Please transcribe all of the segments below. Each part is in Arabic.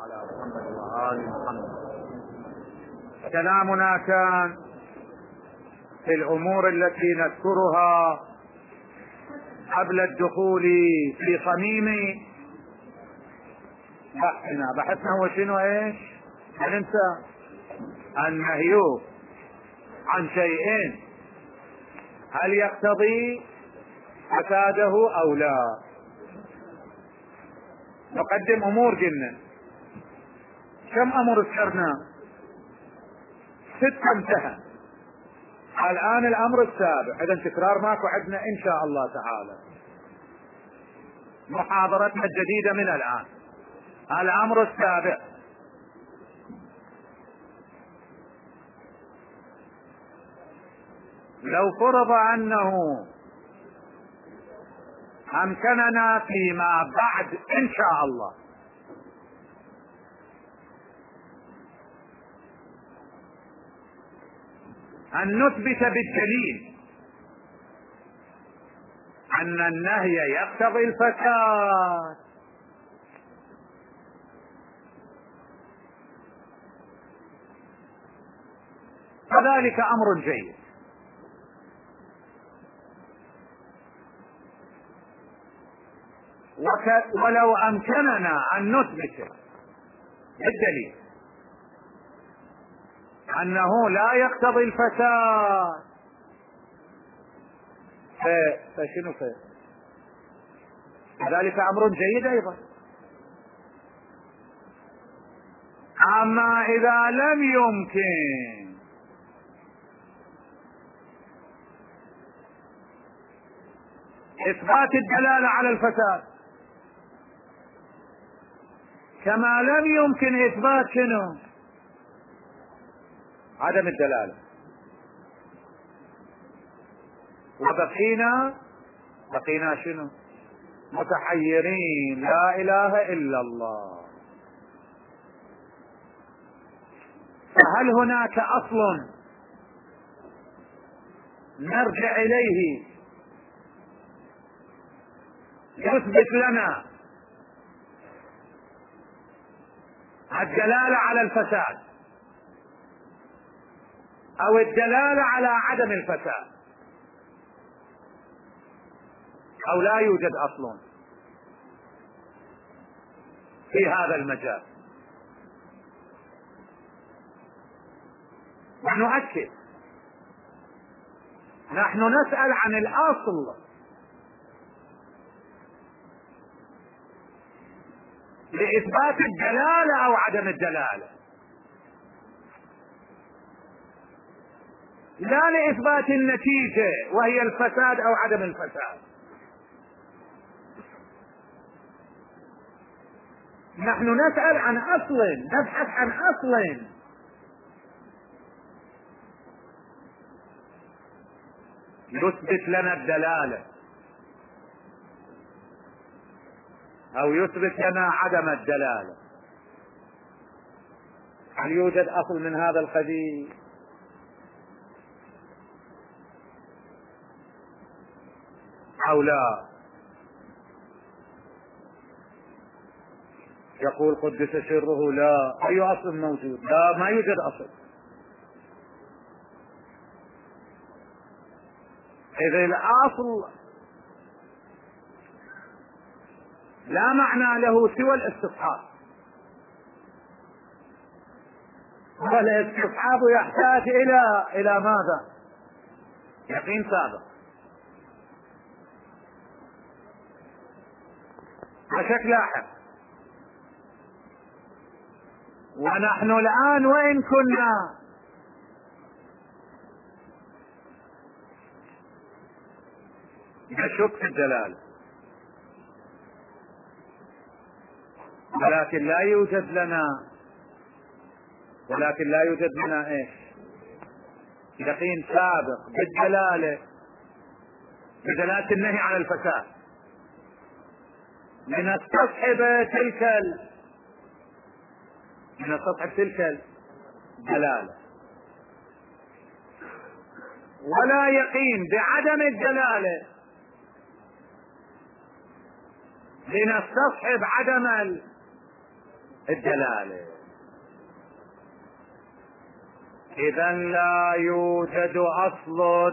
على محمد وآل محمد. كلامنا كان في الأمور التي نذكرها قبل الدخول في صميم بحثنا هو شنو ايش؟ ننسى النهي عن شيء هل يقتضي فساده او لا. نقدم امور قلنا كم امر ذكرنا؟ 6 انتهى. الان الامر السابع، اذا تكرار ماكو عندنا ان شاء الله تعالى. محاضرتنا الجديدة من الان الامر السابع. لو فرض انه امكننا فيما بعد ان شاء الله ان نثبت بالدليل ان النهي يقتضي الفساد، فذلك امر جيد. ولو امكننا ان نثبت بالدليل انه لا يقتضي الفساد فشنو ذلك امر جيد ايضا. اما اذا لم يمكن اثبات الدلالة على الفساد كما لم يمكن اثبات شنو؟ عدم الدلالة، بقينا شنو؟ متحيرين لا اله الا الله. فهل هناك اصل نرجع اليه يثبت لنا الدلالة على الفساد او الدلالة على عدم الفساد، او لا يوجد اصل في هذا المجال؟ ونؤكد نحن نسأل عن الاصل لإثبات الدلالة او عدم الدلالة، لا لإثبات النتيجة وهي الفساد او عدم الفساد. نحن نسأل عن اصل، نبحث عن اصل يثبت لنا الدلالة او يثبت لنا عدم الدلالة. هل يوجد اصل من هذا القبيل؟ او لا؟ يقول قدس سره لا. اي اصل موجود؟ لا، ما يوجد اصل. اذا الاصل لا معنى له سوى الاستصحاب، والاستصحاب يحتاج الى ماذا؟ يقين سابق وشك لاحق. ونحن الآن وإن كنا نشك في الدلالة ولكن لا يوجد لنا ايش؟ يقين سابق بدلالة النهي عن الفساد لنستصحب تلك الدلالة، ولا يقين بعدم الدلالة لنستصحب عدم الدلالة. إذا لا يوجد أصل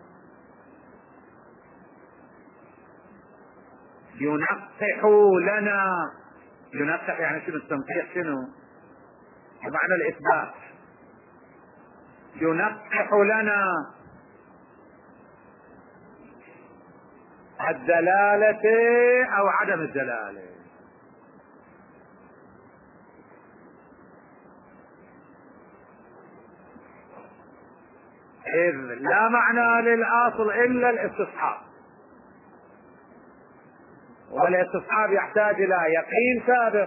ينقح لنا. ينقح يعني شنو؟ التنقيح شنو؟ بمعنى الإثبات. ينقح لنا الدلالة أو عدم الدلالة. إذ لا معنى للأصل إلا الاستصحاب، والاستصحاب يحتاج إلى يقين سابق،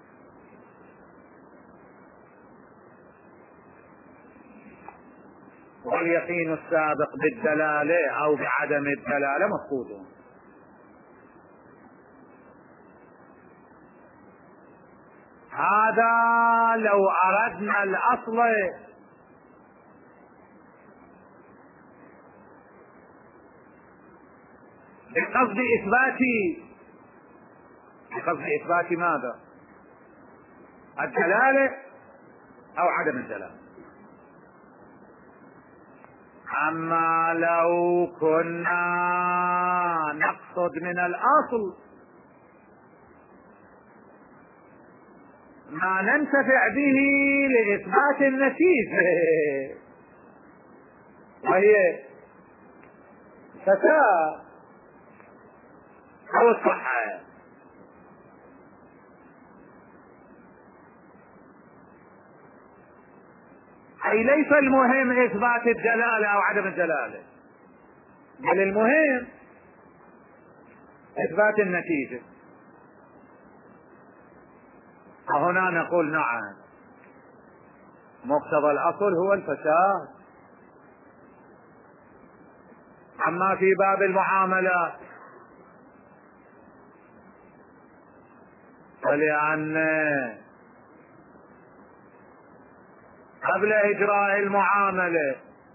واليقين السابق بالدلالة أو بعدم الدلالة مفقود. هذا لو أردنا الأصل بقصد إثبات ماذا؟ الدلالة أو عدم الدلالة. أما لو كنا نقصد من الأصل ما ننتفع به لإثبات النتيجة، وهي فساد أو الصحة، أي ليس المهم إثبات الدلالة أو عدم الدلالة، بل المهم إثبات النتيجة. فهنا نقول نعم، مقتضى الأصل هو الفساد. أما في باب المعاملات فلأن قبل إجراء المعاملة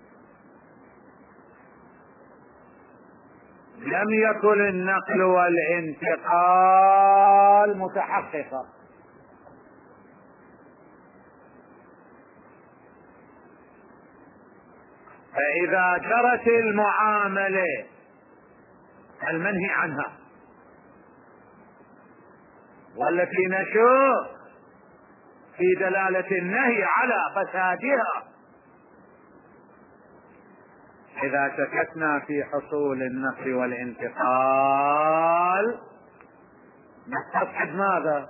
لم يكن النقل والانتقال متحققا، فإذا جرت المعاملة المنهي عنها والتي نشوف في دلالة النهي على فسادها، إذا شككنا في حصول النقل والانتقال نستصحب ماذا؟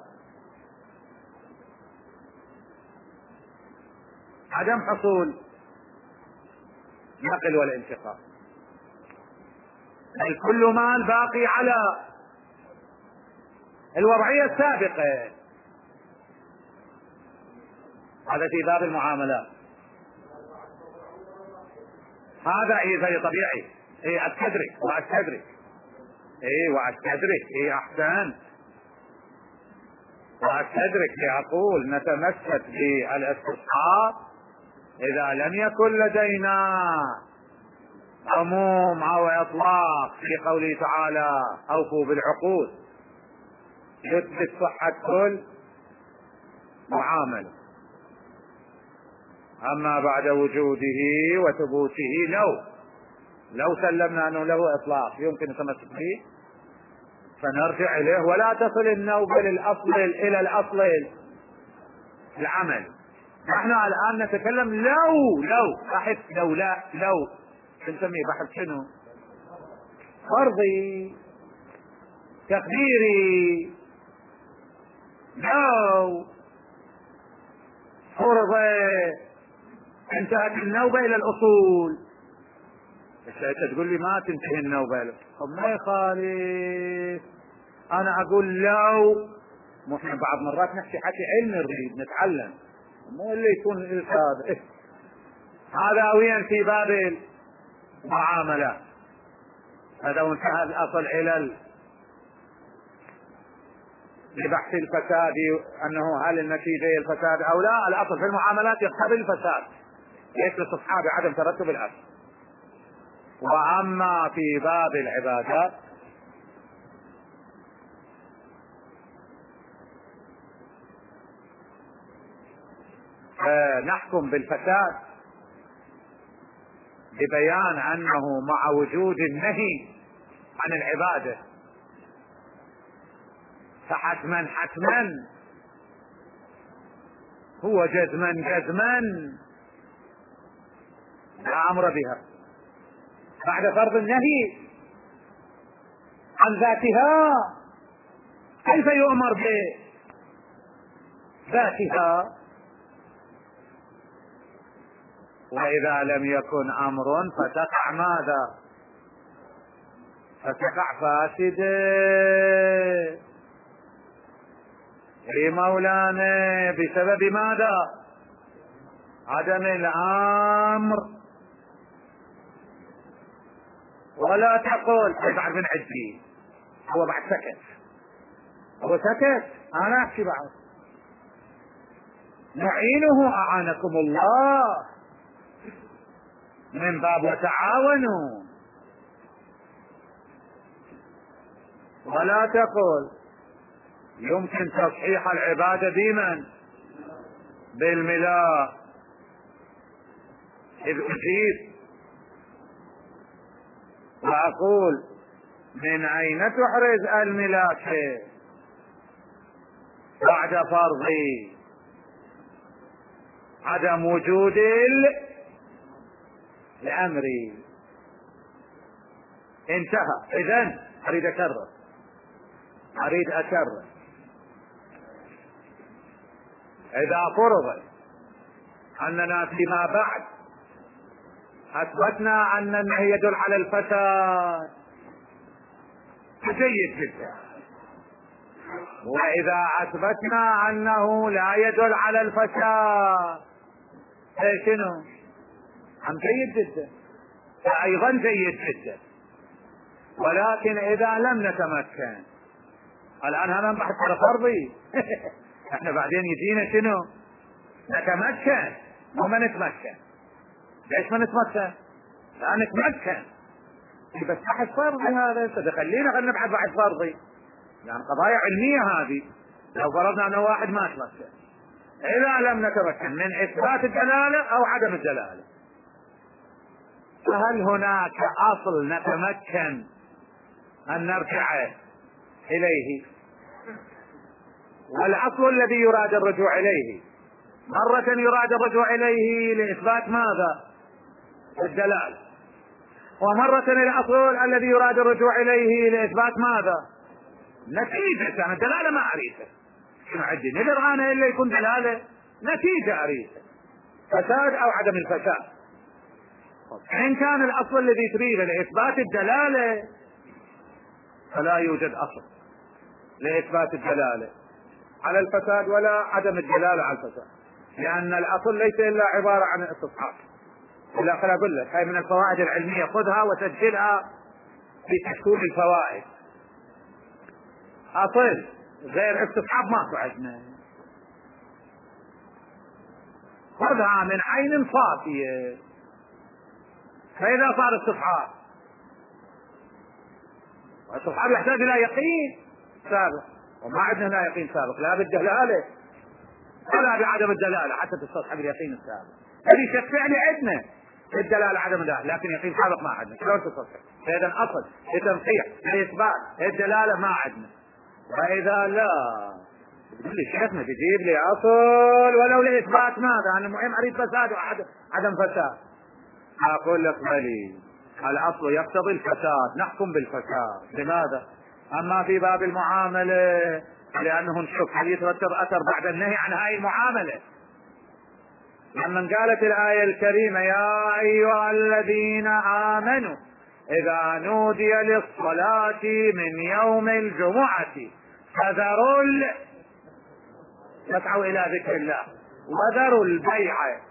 عدم حصول النقل والانتقال، بل كل مال باقي على الوضعية السابقة. هذا في باب المعاملات. هذا زي طبيعي. استدرك احسن واستدرك لأقول نتمسك بالاستصحاب إذا لم يكن لدينا عموم أو إطلاق في قوله تعالى أوفوا بالعقود يثبت صحة كل معاملة. أما بعد وجوده وثبوته لو سلمنا أنه له إطلاق يمكن التمسك به فنرجع إليه، ولا تصل النوبة إلى الأصل العمل. نحن الآن نتكلم لو بحث لو نسميه بحث شنو؟ فرضي تقديري. لو فرض انتهت النوبة إلى الأصول، انت تقول لي ما تنتهي النوبة، طب ما يخالف. أنا أقول لو احنا بعض مرات نحكي حكي علم نريد نتعلم، مو اللي يكون الإرشاد. هذا وين في باب المعاملات. هذا وانتهى الأصل إلى لبحث الفساد أنه هل النتيجة هي الفساد أو لا. الأصل في المعاملات يقتضي الفساد، يثبت أصحاب عدم ترتب الأصل. وأما في باب العبادات نحكم بالفساد ببيان أنه مع وجود النهي عن العبادة فحتما هو جزما لا أمر بها بعد فرض النهي عن ذاتها. كيف يؤمر بذاتها؟ وإذا لم يكن أمر فتقع ماذا؟ فتقع فاسدة. يا مولانا بسبب ماذا؟ عدم الأمر. ولا تقول بعد من عجي هو بعد سكت، أنا أحكي بعد نعينه أعانكم الله من باب وتعاونوا. ولا تقول يمكن تصحيح العبادة بمن؟ بالملاء. إذ أجيب وأقول من أين تحرز الملاك بعد فرض عدم وجود الأمر؟ انتهى. إذن أريد أكرر إذا فرض أننا فيما بعد أثبتنا أن النهي يدل على الفساد جيد جدا، وإذا أثبتنا أنه لا يدل على الفساد شنو؟ جيد جدا، أيضا جيد جدا. ولكن إذا لم نتمكن، الآن هذا بحث فرضي احنا بعدين يجينا شنو؟ نتمكن وما نتمكن. ليش ما نتمكن؟ لا نتمكن بس بحث فرضي هذا. خلينا نبحث بحث فرضي، يعني قضايا علمية هذه. لو فرضنا أنه واحد ما تمكن، إذا لم نتمكن من إثبات الدلالة أو عدم الدلالة، فهل هناك أصل نتمكن أن نرجع إليه؟ والأصل الذي يراد الرجوع إليه مرة يراد الرجوع إليه لإثبات ماذا؟ الدلالة، ومرة الأصل الذي يراد الرجوع إليه لإثبات ماذا؟ نتيجة. يعني الدلالة ما أريدها، شنو عندي ندر أنا إلا يكون دلالة؟ نتيجة أريدها، فساد أو عدم الفساد. إن كان الأصل الذي تريده لإثبات الدلالة فلا يوجد أصل لإثبات الدلالة على الفساد ولا عدم الدلالة على الفساد، لأن الأصل ليس إلا عبارة عن استصحاب. إلا خل أقول لك هاي من الفوائد العلمية، خذها وسجلها في تشكيل الفوائد. أصل غير استصحاب ماكو عندنا، خذها من عين صافية. فإذا صار استصحاب، والاستصحاب يحتاج إلى يقين سابق، وما عندنا هنا يقين سابق لا بالدلالة ولا بعدم الدلالة حتى تستصحب اليقين السابق. اللي يشفع لي عندنا الدلالة عدم الدلالة، لكن يقين سابق ما عندنا. شلون تستصحب؟ فإذا أصل لتنصيح لإثبات الدلالة ما عندنا. وإذا لا تقول لي شيخنا تجيب لي أصل ولو لإثبات ماذا؟ أنا المهم أريد فساد وعدم فساد. أقول لك بلي الأصل يقتضي الفساد، نحكم بالفساد. لماذا؟ أما في باب المعاملة لأنه نشوف هل يترتب أثر بعد النهي عن هاي المعاملة. لما قالت الآية الكريمة يا أيها الذين آمنوا إذا نودي للصلاة من يوم الجمعة فذروا فاسعوا إلى ذكر الله وذروا البيع.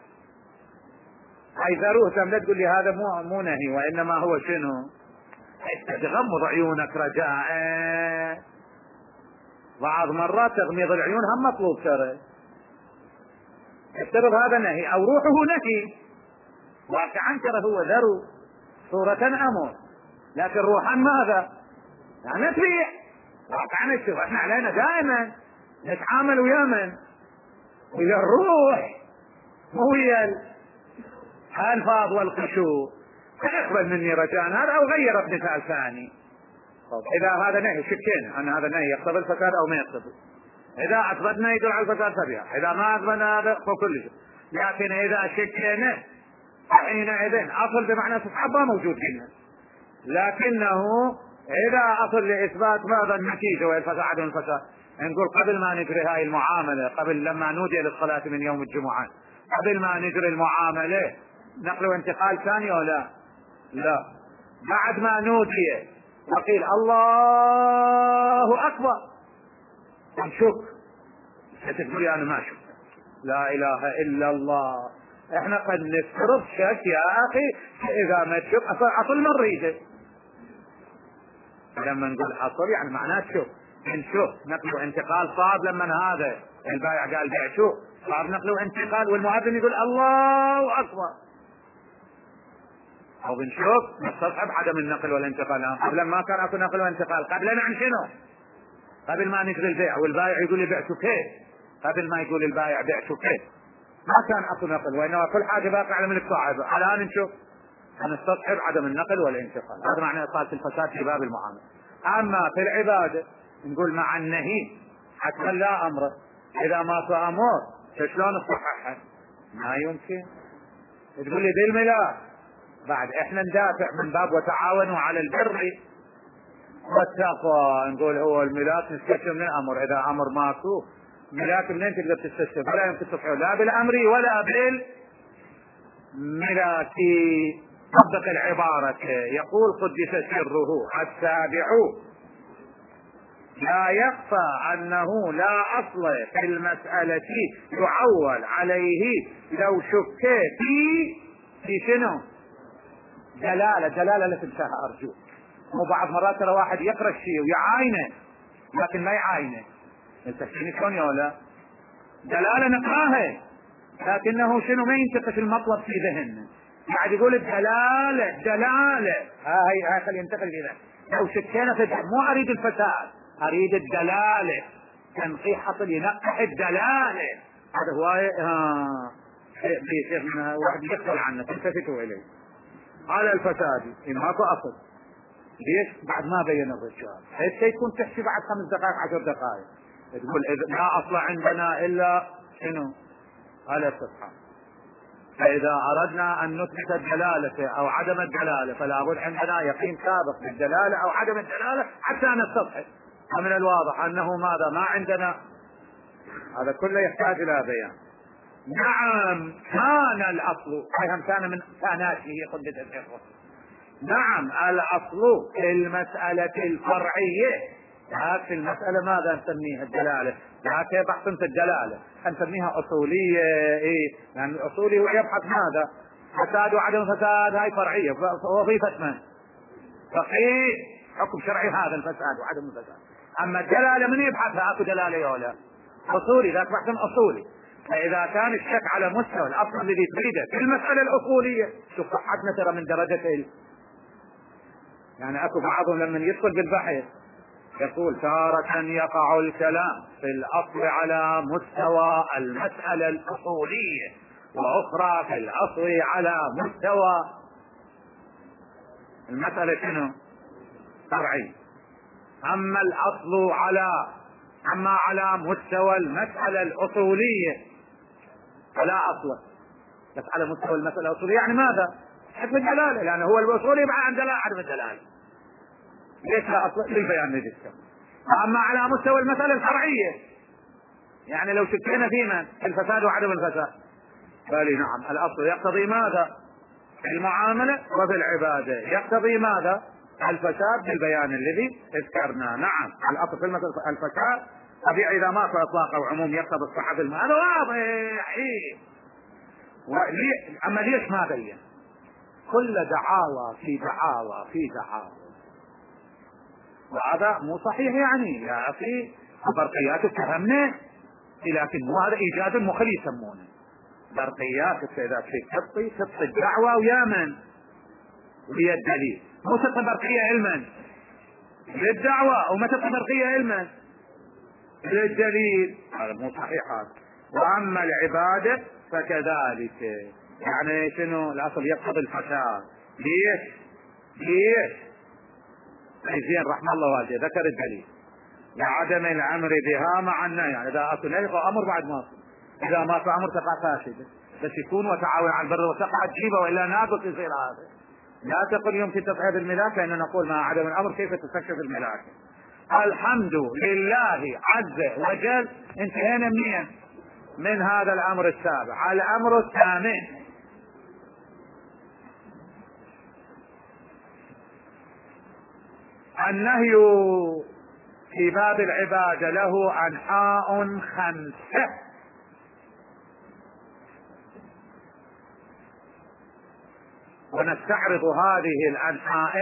أي ذروه لا تقول لي هذا مو نهي، وإنما هو شنو؟ تغمض عيونك رجاء. بعض مرات تغميض العيون هم مطلوب ترى. السبب هذا نهي أو روحه نهي، واقعا ترى هو ذرو صورة أمر، لكن روحا ماذا؟ يعني نتبيع واقعا الشيء. احنا علينا دائما نتعامل ويا من؟ ويا الروح. ويا الفاظ والخشوع، اقبل مني رجاء هذا او غير بمثال ثاني. اذا هذا نهي شكينا ان هذا نهي يقتضي الفساد او ما يقتضي، اذا اثبتنا يدل على الفساد فبها، اذا ما اثبتنا هذا فكل شيء. لكن اذا شكينا حينئذ اصل بمعنى تسحب موجود هنا، لكنه اذا اصل لاثبات ماذا النتيجه والفساد عدم الفساد، نقول قبل ما نجري هاي المعامله، قبل لما نودي للصلاه من يوم الجمعه، قبل ما نجري المعامله نقل وانتقال ثاني ولا لا؟ بعد ما نودي وقيل الله اكبر نشك، تقولي انا ما شك، لا اله الا الله. احنا قد نفترض شك يا اخي، اذا ما تشك اصل ما نريده. لما نقول اصل يعني معناه شك، نشوف نقل وانتقال صار لما هذا البائع قال بيع شو صار نقل وانتقال، والمؤذن يقول الله اكبر، او بنشوف نستصحب عدم النقل والانتقال. قبل ما كان اكو نقل وانتقال، قبل عن شنو؟ قبل ما نجري البيع والبائع يقول لي بعته كيف، قبل ما يقول البائع بعته كيف ما كان اكو نقل، وانما كل حاجه باقي على ملك صاحبه. الان نشوف نستصحب عدم النقل والانتقال، هذا معنى اصاله الفساد في باب المعامله. اما في العباده نقول مع النهي حتى لا امر، اذا ما في امر شلون نصححها؟ ما يمكن. تقول لي بالملاك بعد احنا ندافع من باب وتعاونوا على البر والتقوى، نقول هو الملاك نستشف من الامر، اذا امر ماكو ملاك منين تقدر تستشف؟ ولا يمكن تصحيح لا بالامر ولا بالملاك. طبق العبارة، يقول قدس سره السابع لا يخفى انه لا اصل في المسألة يعول عليه لو شك في شنو؟ دلالة لا تنساها ارجوك. وبعض مرات ترى واحد يقرأ الشيء ويعاينه لكن ما يعاينه، تفهمني شلون يا ولا؟ دلالة نقراها لكنه شنو ما ينتقش المطلب في ذهنه، بعد يقول الدلالة هاي خلي ينتقل إلى لو شكينا في مو اريد الفساد، اريد الدلالة، تنقيح حصل ينقح الدلالة. هذا هواية في شيخ من واحد يقبل عنه تلتفتوا اليه على الفساد ماكو اصل. ليش؟ بعد ما بين الرجال هسه يكون تحكي بعد 5 دقائق 10 دقائق تقول إذا لا اصل عندنا الا شنو؟ على الصفحة. فاذا اردنا ان نثبت الدلالة او عدم الدلالة فلا بد عندنا يقين سابق بالدلالة او عدم الدلالة حتى نستصحب. ومن الواضح انه ماذا ما عندنا، هذا كله يحتاج الى بيان. نعم كان الاصل كان من كانات هي قدة الحفظ. نعم الاصل في المسألة الفرعية، في المسألة ماذا نسميها؟ الدلالة. هكذا بحث في الدلالة نسميها اصولية. يعني الاصولي هو يبحث ماذا؟ فساد وعدم فساد، هاي فرعية. وظيفة من؟ فقيه حكم شرعي هذا الفساد وعدم الفساد. اما الدلالة من يبحثها؟ اكو دلالة يولا اصولي، ذاك بحث اصولي. فاذا كان الشك على مستوى الاصل الذي تريده في المسألة الاصولية، شوف صحتنا ترى من درجة يعني اكو بعضهم لما يدخل بالبحث يقول تارة يقع الكلام في الاصل على مستوى المسألة الاصولية، واخرى في الاصل على مستوى المسألة شنو؟ فرعي. اما الاصل على مستوى المسألة الاصولية فلا اصل، بس على مستوى المسألة الاصولية يعني ماذا؟ حكم الدلالة، لان هو الاصولي يبقى عن دلالة عدم الدلالة. ليش لا اصل؟ للبيان للجسم. اما على مستوى المسألة الفرعية يعني لو شكينا في من؟ الفساد وعدم الفساد، بالي نعم الاصل يقتضي ماذا؟ المعاملة وفي العبادة يقتضي ماذا؟ الفساد بالبيان الذي ذكرنا. نعم الاصل في المسألة الفساد، طبيعي اذا ماكو اطلاق او عموم يقتضي الصحة في هذا واضح. اما ليش ما بين؟ كل دعاوى في دعاوى في دعاوى، وهذا مو صحيح. يعني يا اخي برقيات اتهمنا، لكن مو هذا ايجاد مخل يسمونه برقيات. اذا في تبطي الدعوة ويا من؟ وهي الدليل. مو تبطي برقية علما للدعوة وما تبطي برقية علما للدليل، هذا مو صحيح. هذا واما العبادة فكذلك. يعني شنو الاصل؟ يقتضي الفساد. ليش زين رحمه الله والده ذكر الدليل لعدم الامر بها مع النهي. يعني اذا اصل نهي امر بعد ما أصل. اذا ما في امر تقع فاسده، بس يكون وتعاون على البر والتقوى تجيبه والا ناقص يصير هذا. لا تقل يمكن تصحيح الملاك، لان نقول مع عدم الامر كيف تستكشف الملاك. الحمد لله عز وجل. انتهينا منين؟ من هذا الامر السابع. الامر الثامن النهي في باب العبادة له أنحاء 5. ونستعرض هذه الأنحاء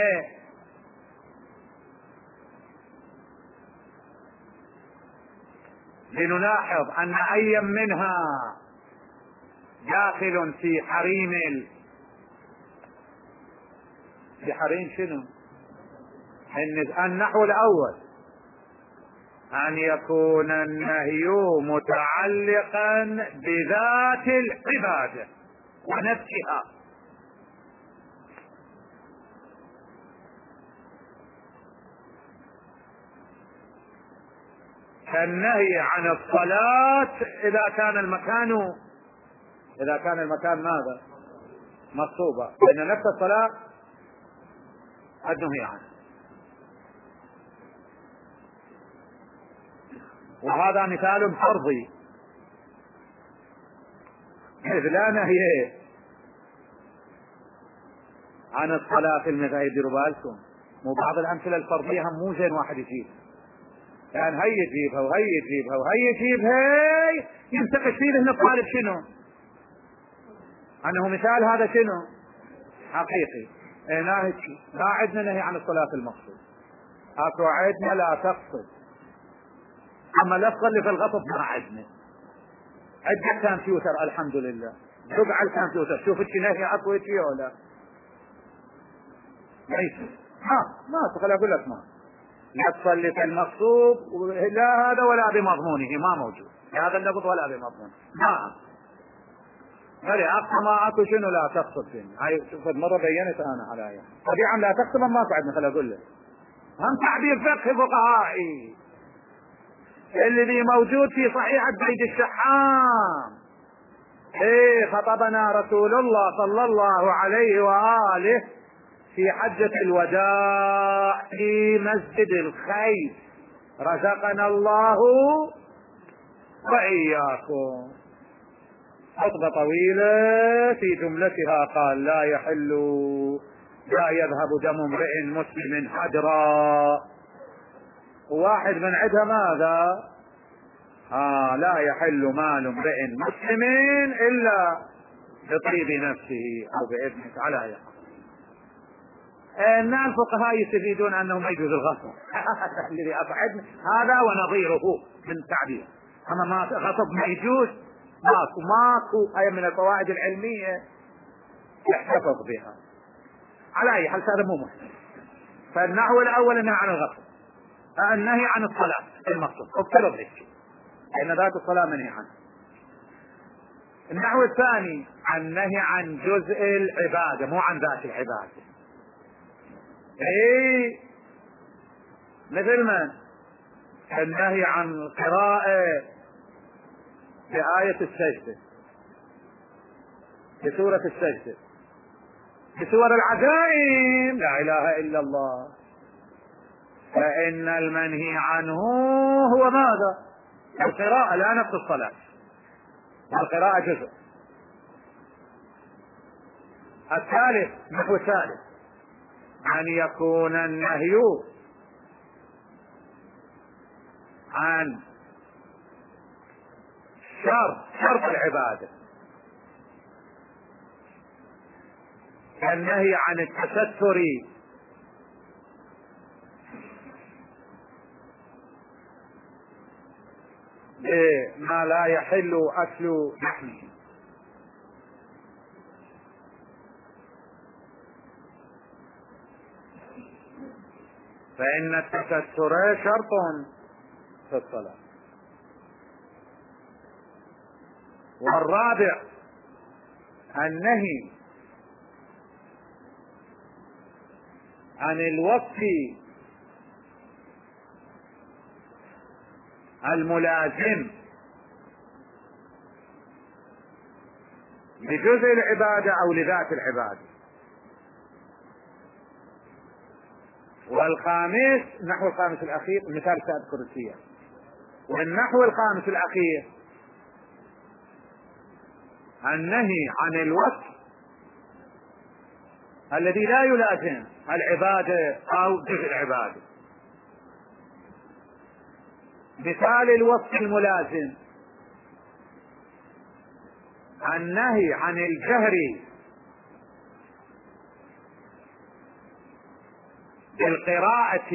لنلاحظ أن أي منها داخل في حريم شنو؟ النحو الأول أن يكون النهي متعلقا بذات العبادة ونفسها، كالنهي عن الصلاة إذا كان المكان ماذا؟ مغصوبة، لأن نفس الصلاة قد نهي عنه. وهذا مثال فرضي، إذ لا نهي عن الصلاة في المغاية. ديروا بالكم، مو بعض الأمثلة الفرضية هم مو زين واحد يجيب، يعني هي يجيبها وهي يجيبها وهي يجيبها، ينتقش فيه ذهن الطالب شنو؟ أنه مثال هذا شنو؟ حقيقي. لا عندنا نهي عن الصلاة في المقصود، اكو عندنا لا تقصد. اما لا تصلي في الغصب ما عندنا. عندك كمبيوتر الحمد لله، دق على الكمبيوتر شوف شي نهي اكو شي ولا ليس. ما تقول اقول لك ما لا تصلي في المقصود، لا هذا ولا بمضمونه، ما موجود هذا اللفظ ولا بمضمونه. ما بل اقصى ما اكو شنو لا تقصد فيني. هاي شوفت مره بينت انا على ايه طبيعا لا تقصد ما قعدنا. خل اقول لك هم تعبير فقهي فقهائي الذي موجود في صحيح عبد الشحام. خطبنا رسول الله صلى الله عليه وآله في حجة الوداع في مسجد الخير، رزقنا الله وإياكم. خطبة طويلة في جملتها قال لا يذهب دم امرئ مسلم حجرا. واحد من عندها ماذا؟ لا يحل مال امرئ مسلم الا بطيب نفسه او باذنه. على اي حال ان الفقهاء يستفيدون انه ما يجوز الغصب الذي افعدنا هذا ونظيره من التعبير. اما ما غصب ما يجوز، ماكو هي من القواعد العلميه يحتفظ بها. على اي حال هذا مو مهم. فالنحو الاول النهي عن الغصب، النهي عن الصلاه المقصود افترض هيك لان ذات الصلاه منهي عنه. النحو الثاني النهي عن جزء العباده مو عن ذات العباده. مثل ما النهي عن القراءة في آية السجدة، في سورة السجدة، في سور العزائم لا إله إلا الله، فإن المنهي عنه هو ماذا؟ القراءة لا نفس الصلاة، القراءة جزء. الثالث نحو الثالث أن يكون النهي عن شرط العبادة، النهي عن التستر بما لا يحل أكل لحمه. فإن التستر شرط في الصلاة. والرابع النهي عن الوصف الملازم لجزء العبادة أو لذات العبادة. والخامس، النحو الخامس الأخير، مثال سأذكر السياق، والنحو الخامس الأخير النهي عن الوصف الذي لا يلازم العبادة أو جزء العبادة. مثال الوصف الملازم النهي عن الجهر بالقراءة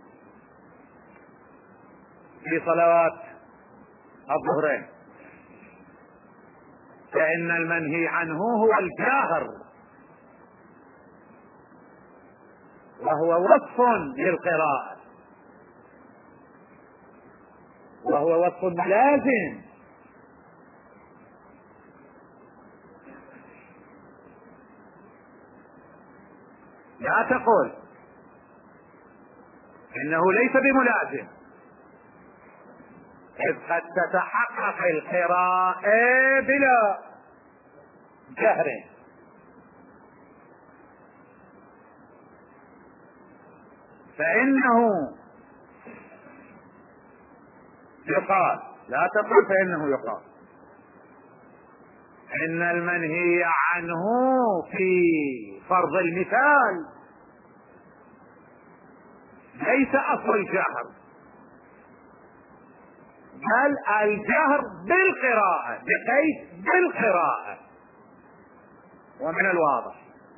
في صلوات الظهرين، فإن المنهي عنه هو الجاهر، وهو وصف للقراءة، وهو وصف لازم. لا تقول إنه ليس بملازم، إذ قد تتحقق القراءة بلا جهر. فإنه يقال، لا تقل فإنه يقال إن المنهي عنه في فرض المثال ليس أصل الجهر، بل الجهر بالقراءة، بقيد بالقراءة. ومن الواضح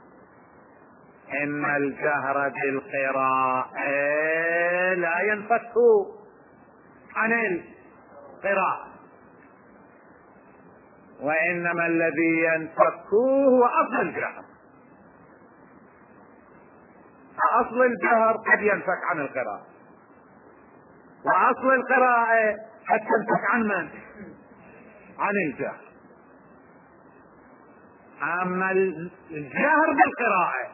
إن الجهر بالقراءة لا ينفك عن القراءة، وإنما الذي ينفك هو أصل الجهر. أصل الجهر قد ينفك عن القراءة، وأصل القراءة قد تنفك عن من؟ عن الجهر. أما الجهر بالقراءة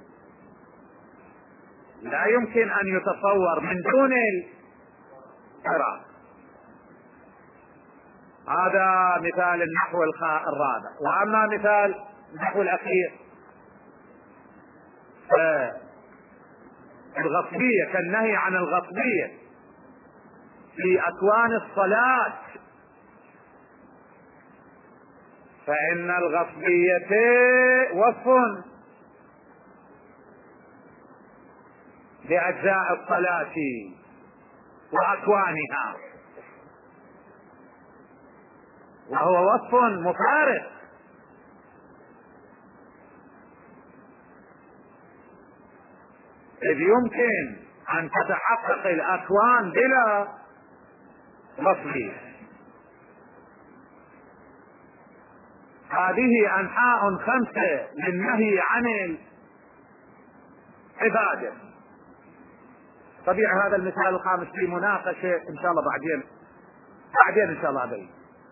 لا يمكن أن يتصور من دون القراءة. هذا مثال النحو الرابع. وأما مثال النحو الأخير الغصبية، كالنهي عن الغصبية في أكوان الصلاة، فإن الغصبية وصف لأجزاء الصلاة وأكوانها، وهو وصف مفارق، إذ يمكن أن تتحقق الأكوان بلا غصبية. هذه أنحاء 5 للنهي عن العبادة. طبيعي هذا المثال الخامس في مناقشة إن شاء الله بعدين إن شاء الله أبين.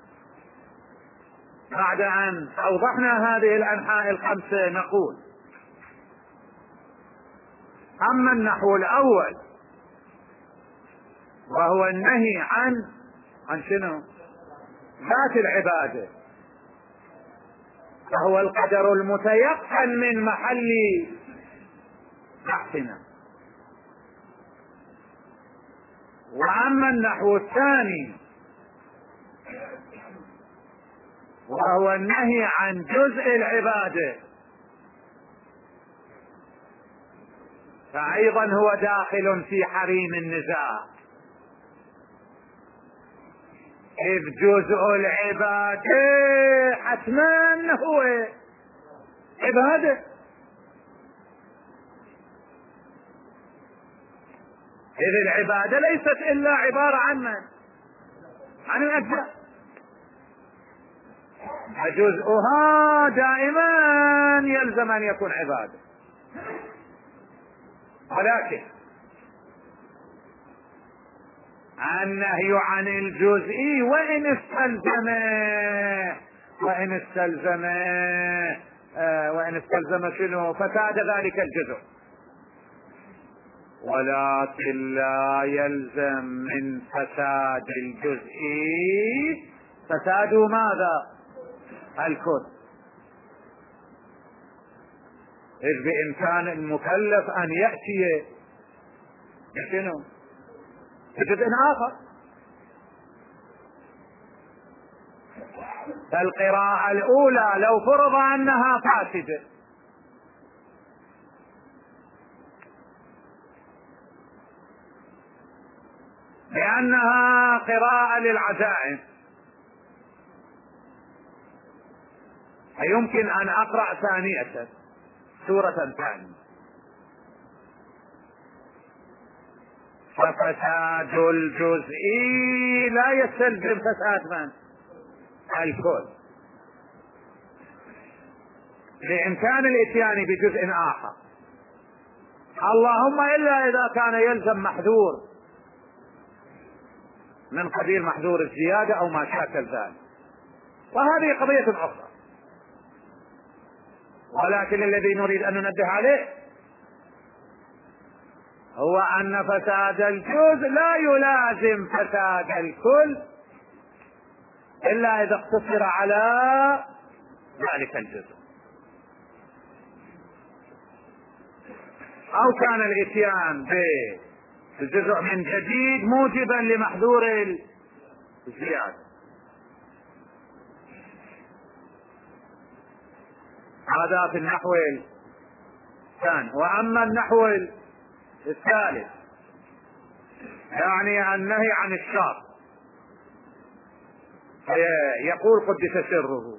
بعد أن أوضحنا هذه الأنحاء 5 نقول: أما النحو الأول وهو النهي عن شنو؟ ذات العبادة، فهو القدر المتيقن من محل بحثنا. وأما النحو الثاني وهو النهي عن جزء العبادة، فأيضا هو داخل في حريم النزاع، إذ جزء العبادة حتما هو عبادة، إذ العبادة ليست إلا عبارة عن الأجزاء، فجزءها دائما يلزم أن يكون عبادة. ولكن النهي عن الجزء وإن استلزم وإن استلزم شنو فساد ذلك الجزء، ولكن لا يلزم من فساد الجزء فساد ماذا؟ الكل. إذ بإمكان المكلف أن يأتي شنو بجزء آخر. فالقراءة الأولى لو فرض أنها فاسدة لأنها قراءة للعزائم، فيمكن أن أقرأ ثانية سورة ثانية، ففساد الجزء لا يستلزم فساد من؟ الكل، بإمكان الإتيان بجزء آخر، اللهم إلا إذا كان يلزم محذور من قبيل محذور الزيادة أو ما شاكل ذلك، وهذه قضية أخرى. ولكن الذي نريد أن ننبه عليه هو أن فساد الجزء لا يلازم فساد الكل إلا إذا اقتصر على ذلك الجزء، أو كان الإتيان بالجزء من جديد موجبا لمحذور الزيادة. هذا في النحو الثاني. وأما النحو الثالث يعني النهي عن الشر، يقول قدس سره: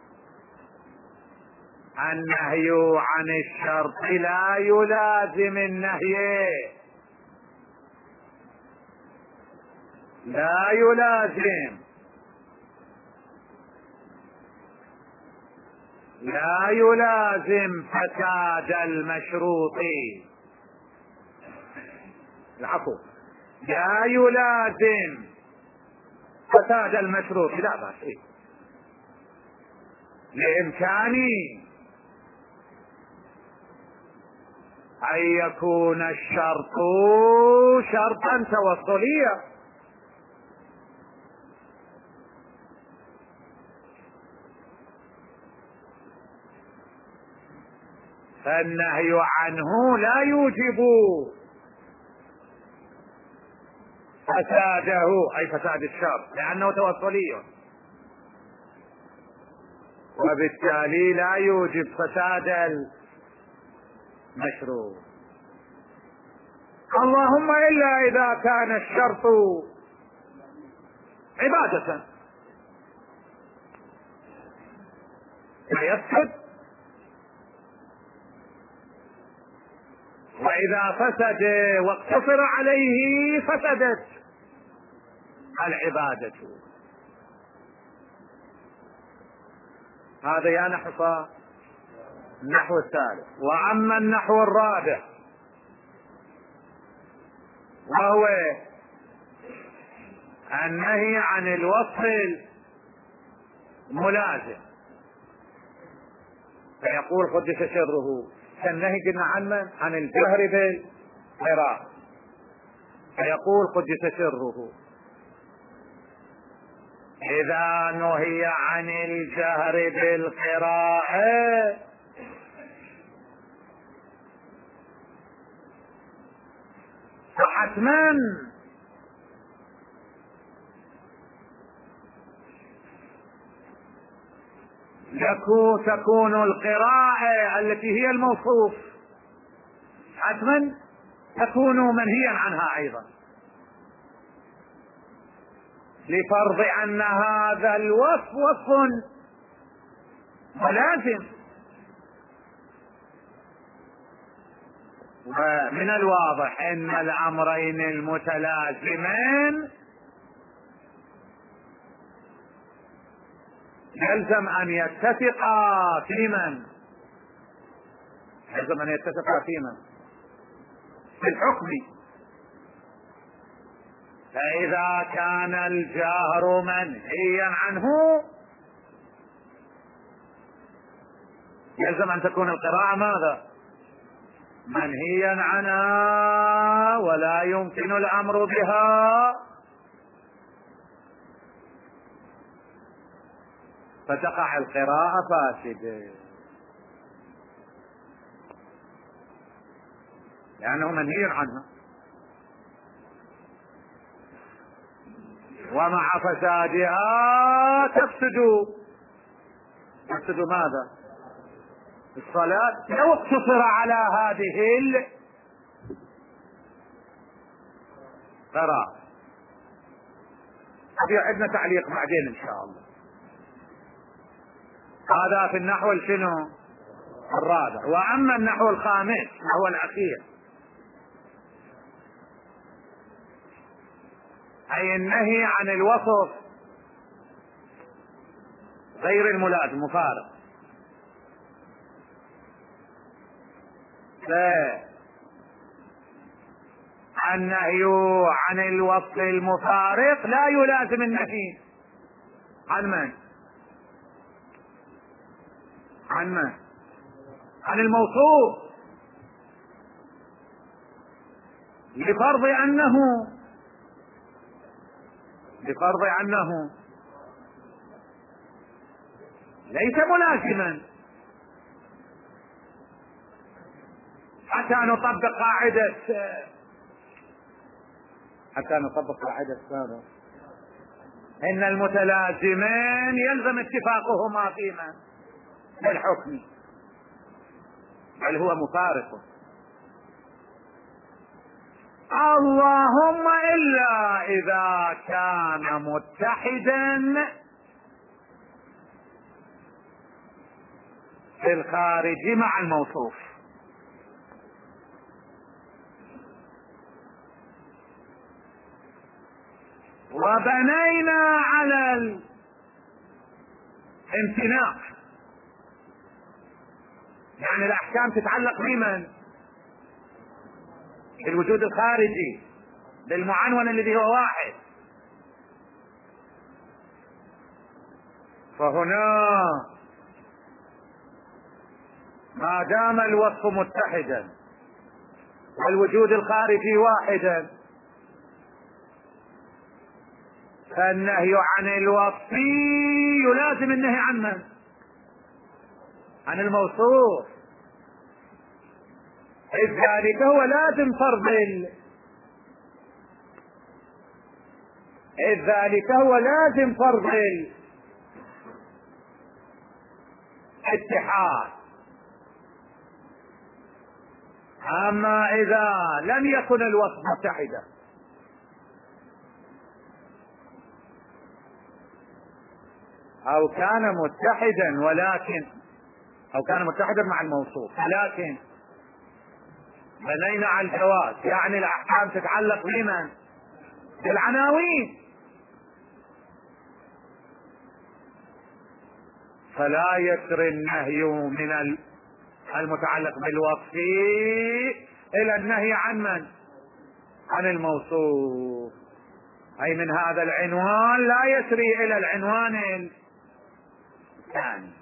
النهي عن الشرط لا يلازم النهي، لا يلازم فساد المشروط، العفو، لا يلازم فساد المشروط، لا بأس، لإمكان أن يكون الشرط شرطا توصليا، فالنهي عنه لا يوجب فساده أي فساد الشرط لأنه توصلي، وبالتالي لا يوجب فساد المشروع، اللهم إلا إذا كان الشرط عبادة فيفسد، وإذا فسد واقتصر عليه فسدت العبادة. هذا يا نحو النحو الثالث. وأما النحو الرابع وهو النهي عن الوصف الملازم، فيقول قدس سره كالنهي قلنا عنه عن الجهر بالقراءة، فيقول قدس سره: إذا نهي عن الجهر بالقراءة فحتما تكون القراءة التي هي الموصوف حتما تكون منهيا عنها أيضا، لفرض أن هذا الوصف وصف ملازم. ومن الواضح أن الأمرين المتلازمين يلزم أن يتفقا في من؟ يلزم أن يتفقا في من؟ في الحكم. فإذا كان الجهر منهيا عنه يلزم أن تكون القراءة ماذا؟ منهيا عنها ولا يمكن الأمر بها، فتقع القراءة فاسدة لأنه منهي عنها. ومع فسادها تفسد ماذا؟ الصلاة لو اقتصر على هذه القراءة. في عندنا تعليق بعدين إن شاء الله. هذا في النحو شنو؟ الرابع. وأما النحو الخامس وهو الأخير، أي النهي عن الوصف غير الملازم مفارق. النهي عن الوصف المفارق لا يلازم النهي عن من؟ عن الموصوف، لفرض أنه ليس ملازما، حتى نطبق قاعدة ماذا؟ إن المتلازمين يلزم اتفاقهما فيما في الحكم، بل هو مفارق. اللهم إلا إذا كان متحدا في الخارج مع الموصوف. وبنينا على الامتناع، يعني الأحكام تتعلق بمن؟ بالوجود الخارجي، بالمعنون الذي هو واحد. فهنا ما دام الوصف متحدا والوجود الخارجي واحدا، فالنهي عن الوصف يلازم النهي عن من؟ عن الموصوف. إذ ذلك هو لازم فرض الاتحاد. أما إذا لم يكن الوصف متحدا أو كان متحدا مع الموصوف، لكن بنينا على الجواز، يعني الأحكام تتعلق بمن؟ بالعناوين، فلا يسري النهي من المتعلق بالوصف إلى النهي عن من؟ عن الموصوف. أي من هذا العنوان لا يسري إلى العنوان الثاني.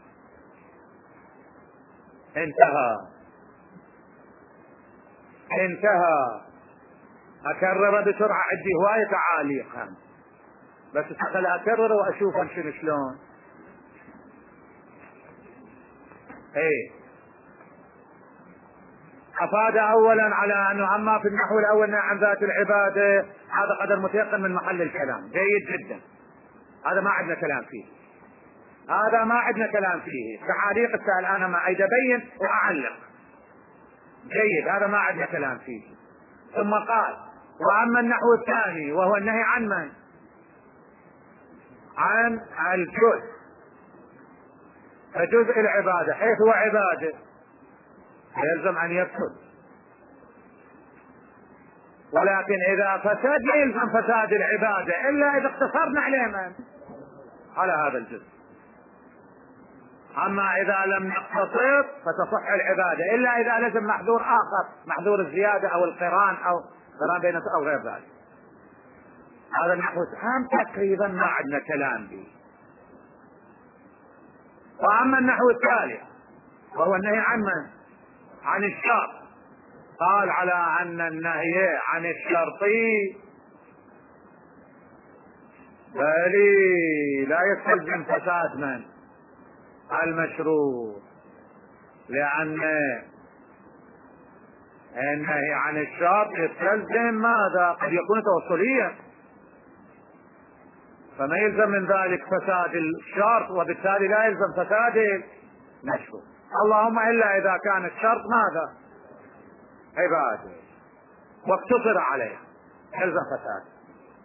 انتهى. أكرر بسرعة، عندي هواية تعاليق بس خلي أكرر وأشوف شلون. أفاد أولا على أنه أما في النحو الأول عن ذات العبادة هذا قدر متيقن من محل الكلام، جيد جدا، هذا ما عندنا كلام فيه. تعاليق السائل أنا ما أريد أبين وأعلق، جيد، هذا ما عندنا كلام فيه. ثم قال: وأما النحو الثاني وهو النهي عن من؟ عن الجزء، فجزء العبادة حيث هو عبادة يلزم أن يفسد، ولكن إذا فسد يلزم فساد العبادة إلا إذا اقتصرنا عليه من؟ على هذا الجزء. أما إذا لم نقتصر فتصح العبادة إلا إذا لزم محذور آخر، محذور الزيادة أو القران أو قران بين أو غير ذلك. هذا النحو تقريبا ما عندنا كلام به. وأما النحو الثالث وهو النهي عن من؟ عن الشرط. قال على أن النهي عن الشرط بل لا يستلزم فساد من؟ المشروع، لأن النهي عن الشرط يستلزم ماذا؟ قد يكون توصليا، فما يلزم من ذلك فساد الشرط، وبالتالي لا يلزم فساد المشروع، اللهم إلا إذا كان الشرط ماذا؟ عبادة واقتصر عليه يلزم فساد.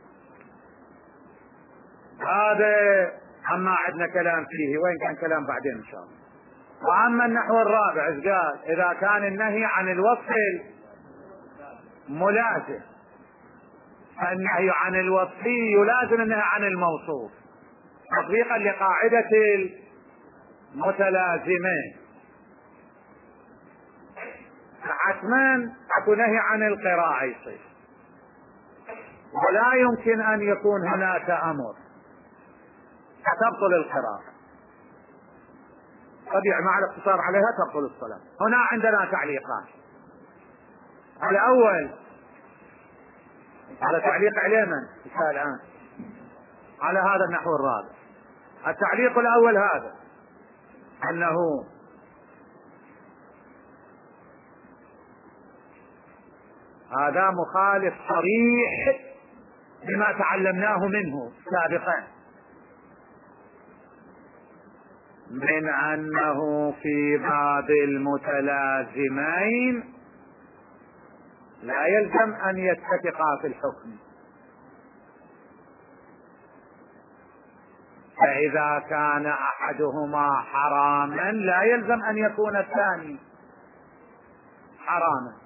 هذا أما عندنا كلام فيه، وإن كان كلام بعدين إن شاء الله. وأما النحو الرابع قال إذا كان النهي عن الوصف ملازم، فالنهي عن الوصف يلازم النهي عن الموصوف تطبيقا لقاعدة المتلازمين. حتما اكو نهي عن القراءة يصير، ولا يمكن ان يكون هناك امر فتبطل القراءة، طبيعي مع الاقتصار عليها تبطل الصلاة. هنا عندنا تعليقان. الاول على تعليق عليه من الان على هذا النحو الرابع. التعليق الاول هذا انه هذا مخالف صريح لما تعلمناه منه سابقا من انه في باب المتلازمين لا يلزم ان يتفقا في الحكم، فاذا كان احدهما حراما لا يلزم ان يكون الثاني حراما،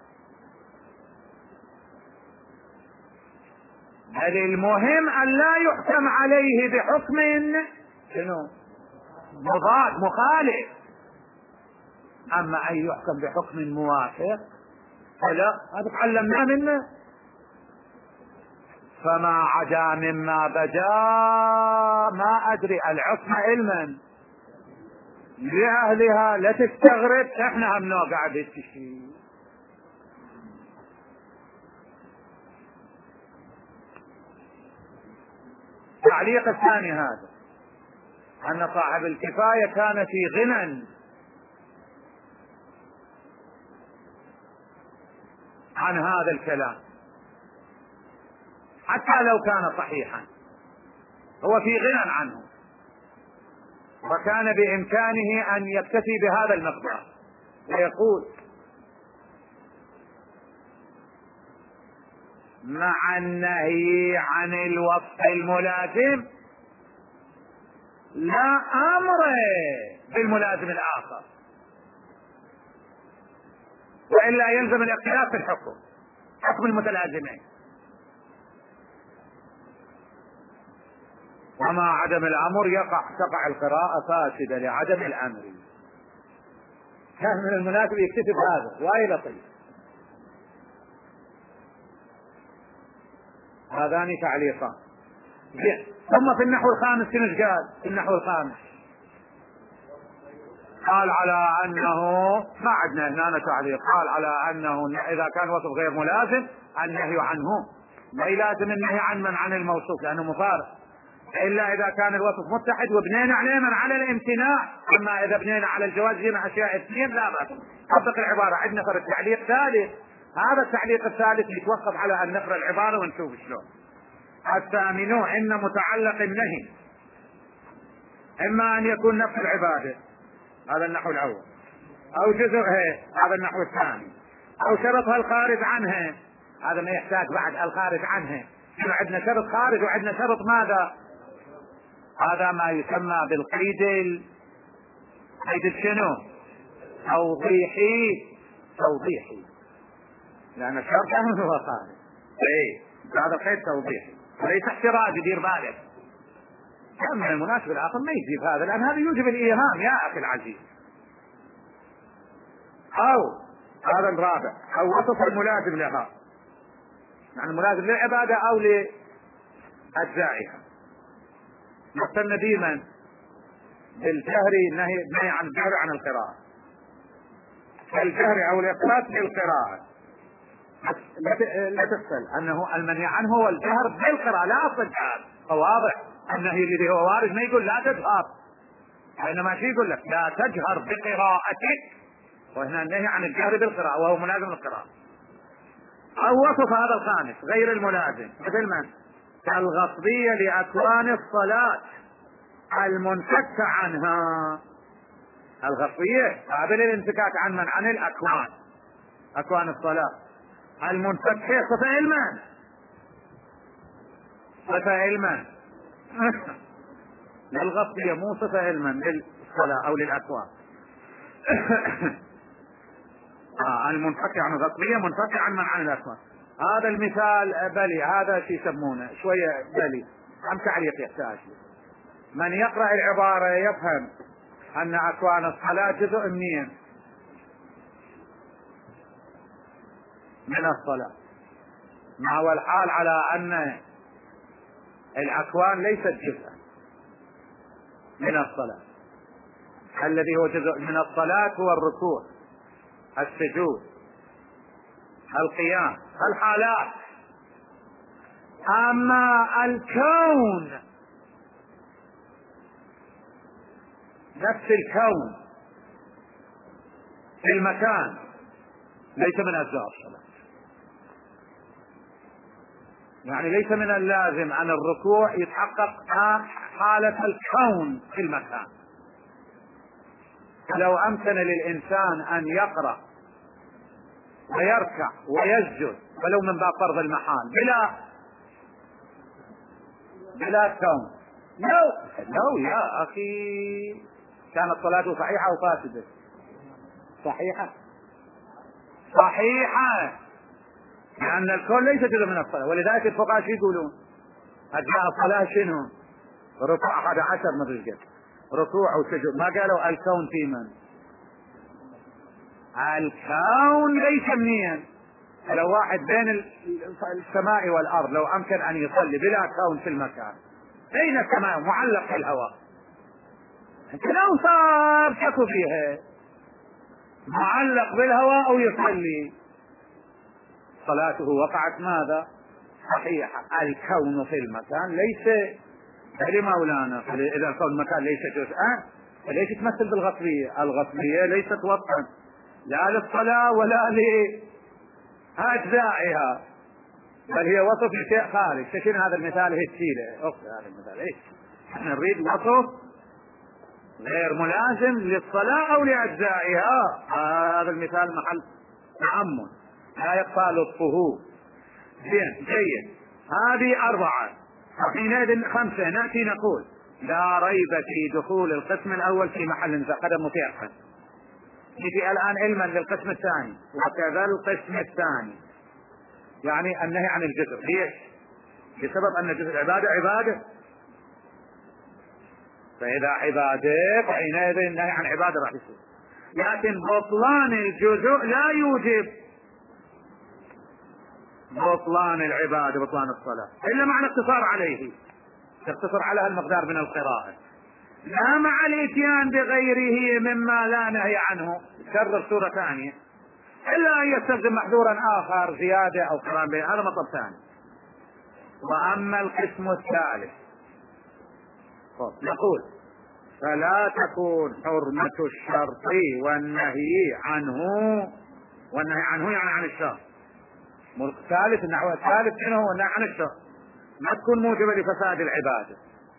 بل المهم ان لا يحكم عليه بحكم شنو؟ مضاد مخالف. اما ان يحكم بحكم موافق فلا، هذا تعلمنا منه. فما عدا مما بدا ما ادري العصمة علما لأهلها، لا تستغرب احنا هم نوقع بالشيء. التعليق الثاني هذا أن صاحب الكفاية كان في غنى عن هذا الكلام حتى لو كان صحيحا، هو في غنى عنه، وكان بإمكانه أن يكتفي بهذا المقدار ويقول مع النهي عن الوصف الملازم لا أمر بالملازم الآخر، وإلا يلزم الاختلاف في الحكم، حكم المتلازمين. وما عدم الأمر تقع القراءة فاسدة لعدم الأمر. كان من المناسب يكتفي بهذا وإلى لطيف. هذان تعليقان. ثم في النحو الخامس كنش قال؟ في النحو الخامس قال على أنه ما عندنا هنا تعليق، قال على أنه إذا كان وصف غير ملازم النهي عنه ما يلازم النهي عن من عن الموصوف لأنه مفارق، إلا إذا كان الوصف متحد وبنينا عليه من على الامتناع. أما إذا بنينا على الجواز جينا أشياء اثنين لا بأس. طبق العبارة. عندنا فرق تعليق ثالث، هذا التعليق الثالث يتوقف على أن نقرأ العبارة ونشوف شلون. الثامن إن متعلق النهي إما أن يكون نفس العبادة، هذا النحو الأول، أو جزءها، هذا النحو الثاني، أو شرطها الخارج عنها، هذا ما يحتاج بعد الخارج عنها. عندنا شرط خارج وعندنا شرط ماذا؟ هذا ما يسمى بالقيد قيد شنو؟ توضيحي، لأن الشرط أهم هو خارج. هذا قيد توضيحي وليس احتراز. يدير بالك كان من المناسب الآخر ما يجيب هذا، لأن هذا يوجب الإيهام يا أخي العزيز. أو هذا الرابع، أو وصف الملازم لها، يعني الملازم للعبادة أو لأجزائها. مثلنا ديما بالجهر نهي عن الجهر عن القراءة، الجهر او الاخفاء في القراءة. لا تغفل انه المنهي عنه هو الجهر بالقراءة لا اصل الجهر. فواضح النهي الذي هو وارد ما يقول لا تجهر، وانما شيء يقول لك لا تجهر بقراءتك، وهنا النهي عن الجهر بالقراءة وهو ملازم للقراءة. او وصف هذا الخامس غير الملازم مثل من؟ كالغصبية لأكوان الصلاة المنفكة عنها. الغصبية قابل الانفكاك عن من؟ عن الأكوان، أكوان الصلاة المنفكة. صفة علما، صفة علما للغصبية مو صفة علما للصلاة أو للأكوان. المنفكة عن الغصبية منفكة عن من؟ عن الأكوان. هذا المثال بلي، هذا شي يسمونه شوية بلي، عم تعليق يحتاج. من يقرأ العبارة يفهم أن أكوان الصلاة جزء من الصلاة، مع والحال على أن الأكوان ليست جزء من الصلاة. الذي هو جزء من الصلاة هو الركوع، السجود، القيام، الحالات. أما الكون، نفس الكون في المكان ليس من أجزاء الصلاة. يعني ليس من اللازم أن الركوع يتحقق حالة الكون في المكان. لو أمكن للإنسان أن يقرأ ويركع ويسجد ولو من باب فرض المحال بلا كون، لو يا أخي كانت صلاته صحيحة أو فاسدة؟ صحيحة، لأن الكون ليس جزء من الصلاة. ولذلك الفقهاء شو يقولون؟ أجزاء الصلاة شنو؟ ركوع 11 مثل كده، ركوع وسجود. ما قالوا الكون في من؟ الكون ليس منين. لو واحد بين السماء والأرض لو أمكن أن يصلي بلا كون في المكان، أين السماء؟ معلق في الهواء، لو صار شكو فيها معلق بالهواء أو يصلي صلاته وقعت ماذا؟ صحيحة. الكون في المكان ليس مولانا، إذا الكون المكان ليس جزءا فليش تمثل بالغصبية؟ الغصبية ليست وصفا لا للصلاة ولا لأجزائها، بل هي وصف لشيء خارج. تشين هذا المثال هي تشيله أخت هذا المثال إيش؟ احنا نريد وصف غير ملازم للصلاة أو لأجزائها. هذا المثال محل تأمل لا يخفى لطفه. زين جيد. هذه 4. حينئذ 5 نأتي نقول لا ريب في دخول القسم الأول في محل قدم متيقن. نجي الآن علما للقسم الثاني وكذا القسم الثاني، يعني النهي عن الجزء. ليش؟ بسبب أن جزء العبادة عبادة، فإذا عبادة فحينئذ النهي عن عبادة راح يصير. لكن بطلان الجزء لا يوجب بطلان العبادة، بطلان الصلاة، إلا مع الاقتصار عليه، تقتصر على المقدار من القراءة، لا مع الاتيان بغيره مما لا نهي عنه. كرر سورة ثانية إلا أن يستخدم محذورا آخر زيادة أو قران بين، هذا مطلب ثاني. وأما القسم الثالث نقول فلا تكون حرمة الشرط والنهي عنه يعني عن الشرط. الثالث النحو الثالث شنو هو؟ النهي عن الشرط. ما تكون موجبة لفساد العبادة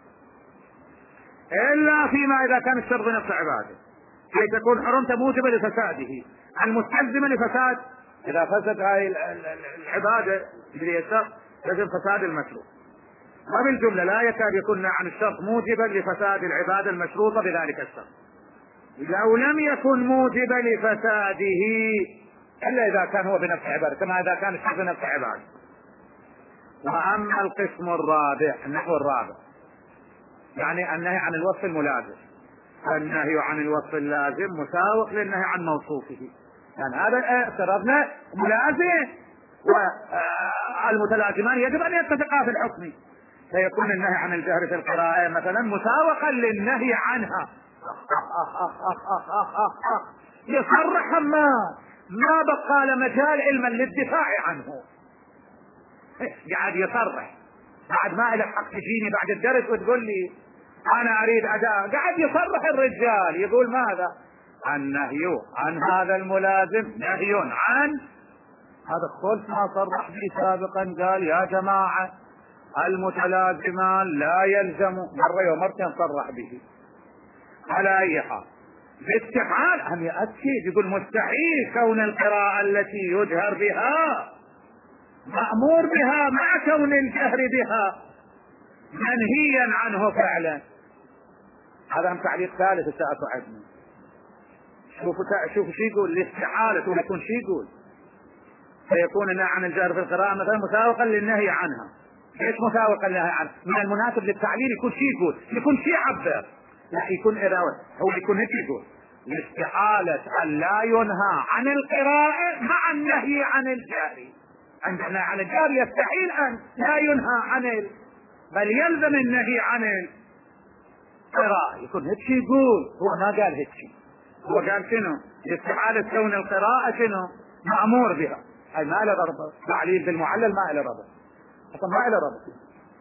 إلا فيما إذا كان الشرط نفس العبادة، كي تكون حرمته موجبة لفساده المستلزمة لفساد. إذا فسد هاي العبادة باليسر لازم فساد المشروع. وبالجملة لا يكاد يكون عن الشرط موجبا لفساد العبادة المشروطة بذلك الشرط، لو لم يكن موجبا لفساده إلا إذا كان هو بنفس عبادة، كما إذا كان الشرط بنفس عبادة. وأما القسم الرابع النحو الرابع يعني النهي عن الوصف الملازم، النهي عن الوصف اللازم مساوق للنهي عن موصوفه. يعني هذا افترضنا ملازم والمتلازمان يجب أن يتفقا في الحكم، فيكون النهي عن الجهر في القراءة مثلا مساوقا للنهي عنها يصرح ما بقى له مجال علما للدفاع عنه، قاعد يصرح. بعد ما لك حق تجيني بعد الدرس وتقول لي انا اريد اداء، قاعد يصرح الرجال يقول ماذا؟ النهي عن هذا الملازم نهي عن هذا الخلف. ما صرح به سابقا، قال يا جماعة المتلازمان لا يلزم، مرة ومرتين صرح به. على اي حال باستحال هم يأكد يقول مستحيل كون القراءة التي يجهر بها مأمور بها مع كون الجهر بها منهيا عنه فعلا. هذا هم تعليق ثالث سأكو عندنا. شوفوا شو يقول الاستحالة ويكون شو يقول فيكون النهي عن الجهر في القراءة مثلا مساوقا للنهي عنها. ايش مساوقا للنهي عنها؟ من المناسب للتعليل يكون شو يقول، يكون شو يعبر، لا يكون إراوة، هو يكون هيك يقول الاستحالة أن لا ينهى عن القراءة مع النهي عن الجهر. عندنا عن الجهر يستحيل أن لا ينهى عن بل يلزم النهي عن القراءة، يكون هيك يقول. هو ما قال هيك، هو قال شنو؟ استحالة كون القراءة شنو؟ مأمور بها، أي ما له ضرب. تعليل بالمعلل ما له ضرب، أصلا ما له ضرب.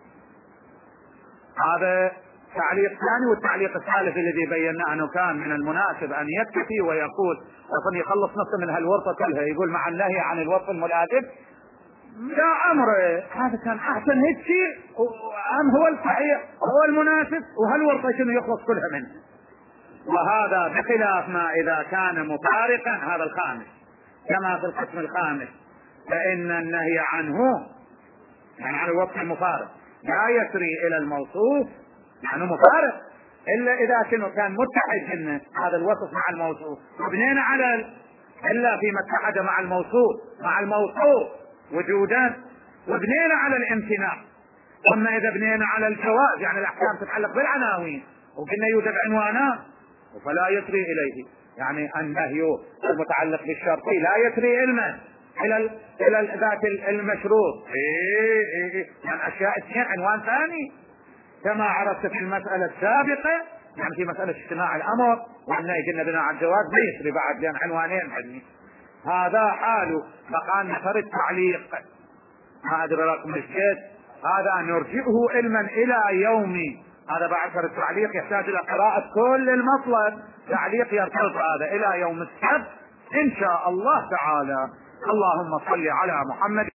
هذا تعليق ثاني. والتعليق الثالث الذي بيناه انه كان من المناسب ان يكتفي ويقول اصلا يخلص نفسه من هالورطه كلها، يقول مع النهي عن الوصف الملازم لا امر. هذا كان احسن هيك شيء، ام هو الصحيح هو المناسب، وهالورطه شنو يخلص كلها منه. وهذا بخلاف ما اذا كان مفارقا، هذا الخامس كما في القسم الخامس، فان النهي عنه يعني عن الوصف المفارق لا يسري الى الموصوف يعني مفارق الا اذا كان متحد ان هذا الوصف مع الموصوف، وبنينا على الا فيما اتحد مع الموصوف وجودا، وبنينا على الامتناع. اما اذا بنينا على الجواز يعني الاحكام تتعلق بالعناوين وقلنا يوجد عنوانان فلا يسري اليه، يعني النهي المتعلق بالشرط لا يسري علما الى ذات المشروط. يعني اشياء اثنين عنوان ثاني كما عرفت في المسألة السابقة، يعني في مسألة اجتماع الأمر والنهي قلنا بناء على الجواز ما يسري بعد لأن عنوانين حدني. هذا حاله بقى نفر التعليق ما أدري رقم الشيء هذا نرجئه علما إلى يومي. هذا بعد التعليق يحتاج إلى قراءة كل المطلب، تعليق يرتبط هذا إلى يوم السبت إن شاء الله تعالى. اللهم صل على محمد.